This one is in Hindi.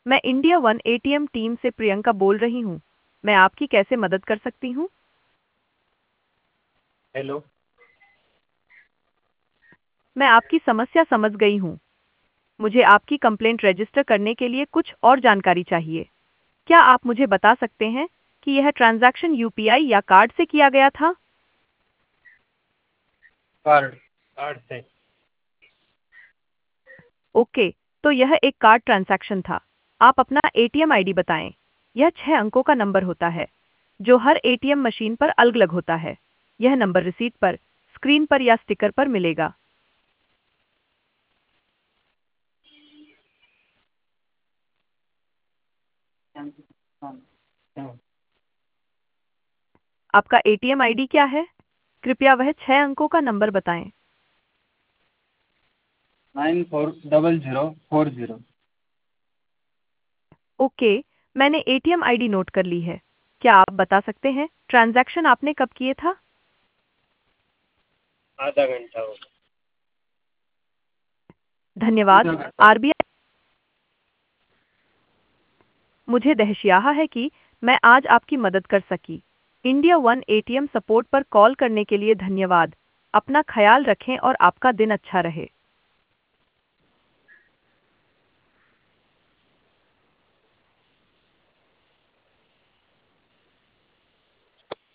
मैं इंडिया वन एटीएम टीम से प्रियंका बोल रही हूँ। मैं आपकी कैसे मदद कर सकती हूँ? हेलो। मैं आपकी समस्या समझ गई हूँ। मुझे आपकी कंप्लेंट रजिस्टर करने के लिए कुछ और जानकारी चाहिए। क्या आप मुझे बता सकते हैं कि यह ट्रांजैक्शन यूपीआई या कार्ड से किया गया था? कार्ड कार्ड से। ओके, तो यह एक कार्ड ट्रांजैक्शन था। आप अपना एटीएम आईडी बताएं। यह 6 अंकों का नंबर होता है, जो हर एटीएम मशीन पर अलग-अलग होता है। यह नंबर रिसीट पर, स्क्रीन पर या स्टिकर पर मिलेगा। आपका एटीएम आईडी क्या है? कृपया वह 6 अंकों का नंबर बताएं। 940040। ओके, मैंने एटीएम आईडी नोट कर ली है। क्या आप बता सकते हैं ट्रांजैक्शन आपने कब किए था? आधा घंटा हो। धन्यवाद। आधा घंटा। आरबीआई मुझे दहशयाहा है कि मैं आज आपकी मदद कर सकी। इंडिया वन एटीएम सपोर्ट पर कॉल करने के लिए धन्यवाद। अपना ख्याल रखें और आपका दिन अच्छा रहे।